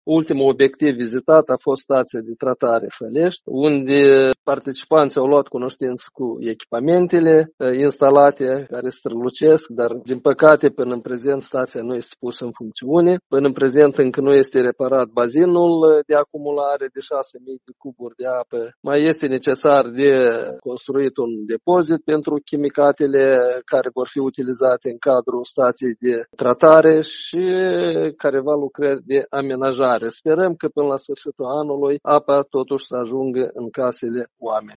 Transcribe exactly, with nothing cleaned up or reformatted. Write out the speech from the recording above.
Ultimul obiectiv vizitat a fost stația de tratare Fălești, unde participanții au luat cunoștință cu echipamentele instalate, care strălucesc, dar din păcate până în prezent stația nu este pusă în funcțiune. Până în prezent încă nu este reparat bazinul de acumulare de șase mii de cuburi de apă. Mai este necesar de construit un depozit pentru chimicatele care vor fi utilizate în cadrul stației de tratare și careva lucrări de amenajare. Sperăm că până la sfârșitul anului apa totuși să ajungă în casele oamenilor.